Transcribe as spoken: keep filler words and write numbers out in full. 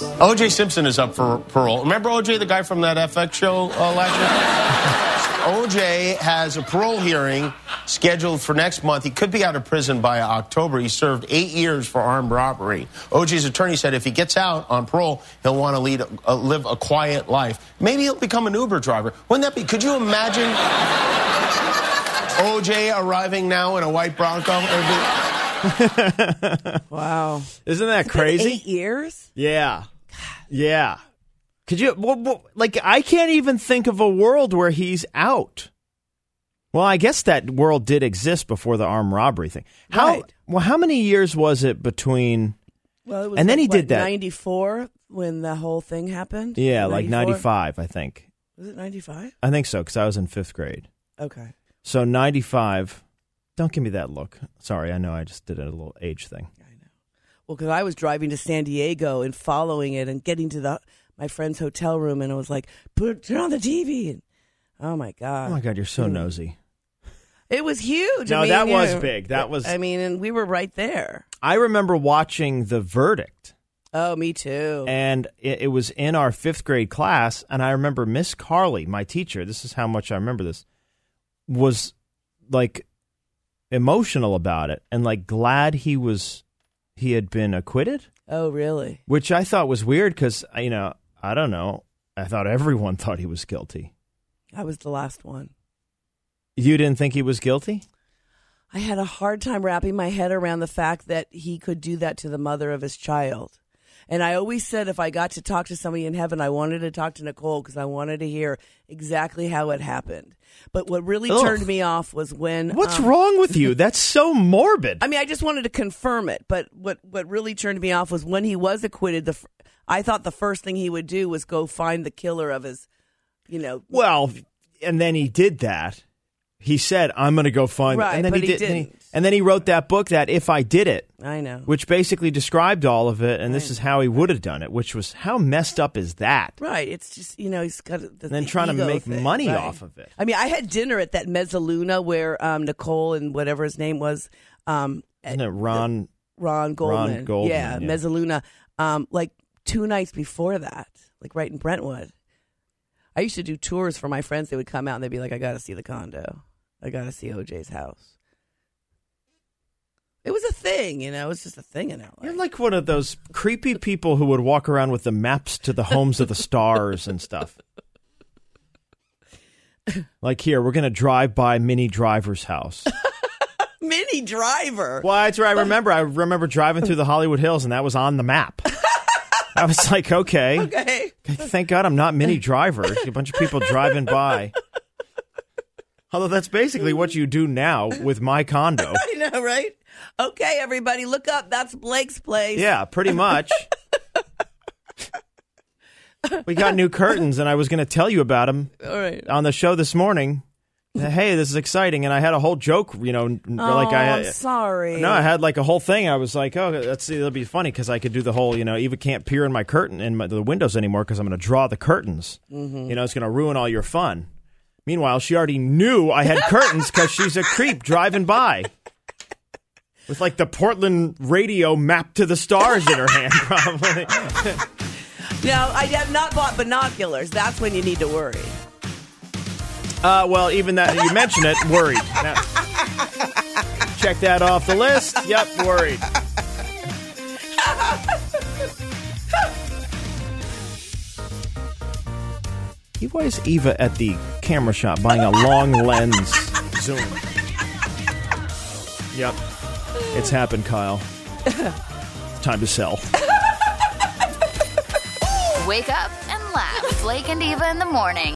O J Simpson is up for parole. Remember O J, the guy from that F X show uh, last year? O J has a parole hearing scheduled for next month. He could be out of prison by October. He served eight years for armed robbery. O J's attorney said if he gets out on parole, he'll want to lead, uh, live a quiet life. Maybe he'll become an Uber driver. Wouldn't that be? Could you imagine O J arriving now in a white Bronco? Wow. Isn't that It's crazy? been eight years? Yeah. Yeah. Could you, well, well, like, I can't even think of a world where he's out. Well, I guess that world did exist before the armed robbery thing. How, Right. Well, how many years was it between? Well, it was And then like, he what, did that. ninety-four when the whole thing happened? Yeah, like ninety-four? ninety-five, I think. Was it ninety-five? I think so, because I was in fifth grade. Okay. So ninety-five. Don't give me that look. Sorry, I know I just did a little age thing. I know. Well, because I was driving to San Diego and following it and getting to the my friend's hotel room, and it was like, put turn on the T V. And, oh, my God. Oh, my God, you're so Dude. nosy. It was huge. No, I mean, that you was know, big. That was. I mean, and we were right there. I remember watching The Verdict. Oh, me too. And it, it was in our fifth grade class, and I remember Miss Carly, my teacher, this is how much I remember this, was, like, emotional about it and, like, glad he was, he had been acquitted. Oh, really? Which I thought was weird because, you know, I don't know. I thought everyone thought he was guilty. I was the last one. You didn't think he was guilty? I had a hard time wrapping my head around the fact that he could do that to the mother of his child. And I always said if I got to talk to somebody in heaven, I wanted to talk to Nicole because I wanted to hear exactly how it happened. But what really Ugh. turned me off was when... What's um, wrong with you? That's so morbid. I mean, I just wanted to confirm it. But what, what really turned me off was when he was acquitted, the f- I thought the first thing he would do was go find the killer of his, you know... Well, and then he did that. He said, I'm going to go find Right, it. And then but he, he did, and, he, didn't. and then he wrote that book, that If I Did It, I know. which basically described all of it, and this Right. is how he would have done it, which was, how messed up is that? Right. It's just, you know, he's got the, And then the trying to ego make thing, money right. off of it. I mean, I had dinner at that Mezzaluna where um, Nicole and whatever his name was. Um, Isn't it Ron? Ron Goldman. Ron Goldman, Yeah, yeah. Mezzaluna. Um, like two nights before that, like right in Brentwood. I used to do tours for my friends. They would come out and they'd be like, I got to see the condo. I got to see O J's house. It was a thing, you know. It was just a thing in L A. You're like one of those creepy people who would walk around with the maps to the homes of the stars and stuff. Like, here, we're going to drive by Minnie Driver's house. Minnie Driver. Well, that's where I remember. I remember driving through the Hollywood Hills, and that was on the map. I was like, okay. Okay. Thank God I'm not Minnie Driver. A bunch of people driving by. Although that's basically what you do now with my condo. I know, right? Okay, everybody, look up. That's Blake's place. Yeah, pretty much. We got new curtains, and I was going to tell you about them All right. on the show this morning. Hey, this is exciting. And I had a whole joke, you know, Oh, like I I'm sorry. No, I had like a whole thing. I was like, oh, let's see, it'll be funny because I could do the whole, you know, Eva can't peer in my curtain in my, the windows anymore because I'm going to draw the curtains. Mm-hmm. You know, it's going to ruin all your fun. Meanwhile, she already knew I had curtains because she's a creep driving by with like the Portland radio map to the stars in her hand, probably. No, I have not bought binoculars. That's when you need to worry. Uh, well, even that, you mentioned it, worried. Now, check that off the list. Yep, worried. Why is Eva at the camera shop buying a long lens zoom? Yep. It's happened, Kyle. Time to sell. Wake up and laugh. Blake and Eva in the morning.